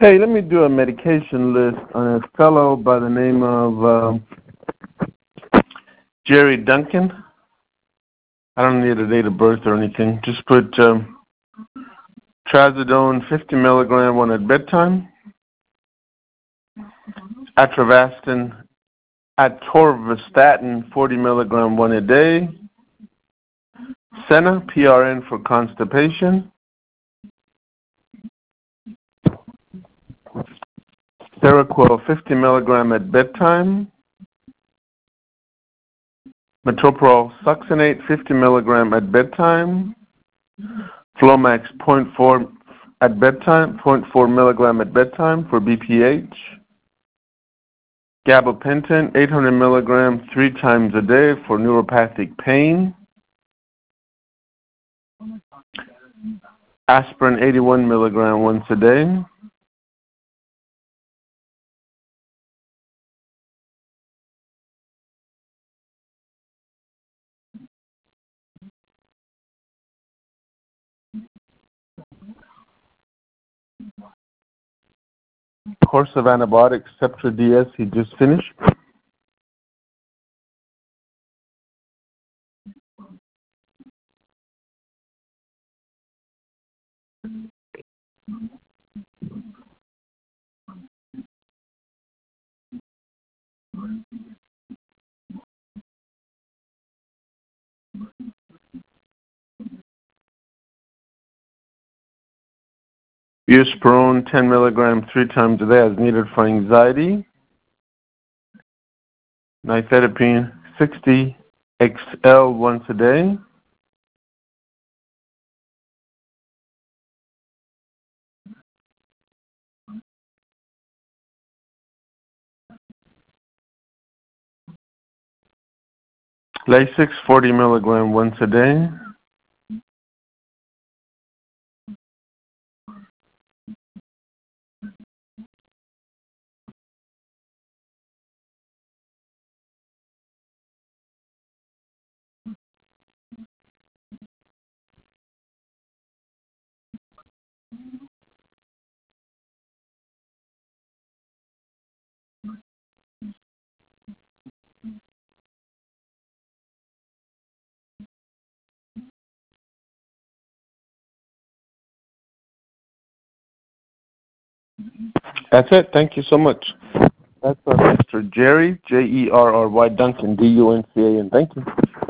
Hey, let me do a medication list on a fellow by the name of Jerry Duncan. I don't need a date of birth or anything. Just put trazodone 50 milligram, one at bedtime. Atorvastatin 40 milligram, one a day. Senna, PRN for constipation. Seroquel 50 milligram at bedtime. Metoprolol succinate 50 milligram at bedtime. Flomax 0.4 at bedtime, 0.4 milligram at bedtime for BPH. Gabapentin 800 milligram 3 times a day for neuropathic pain. Aspirin 81 milligram once a day. Course of antibiotics, Septra DS, he just finished. Buspirone 10 milligram 3 times a day as needed for anxiety. Nifedipine 60 XL once a day. Lasix 40 milligram once a day. That's it. Thank you so much. That's Mr. Jerry, Jerry Duncan, Duncan. Thank you.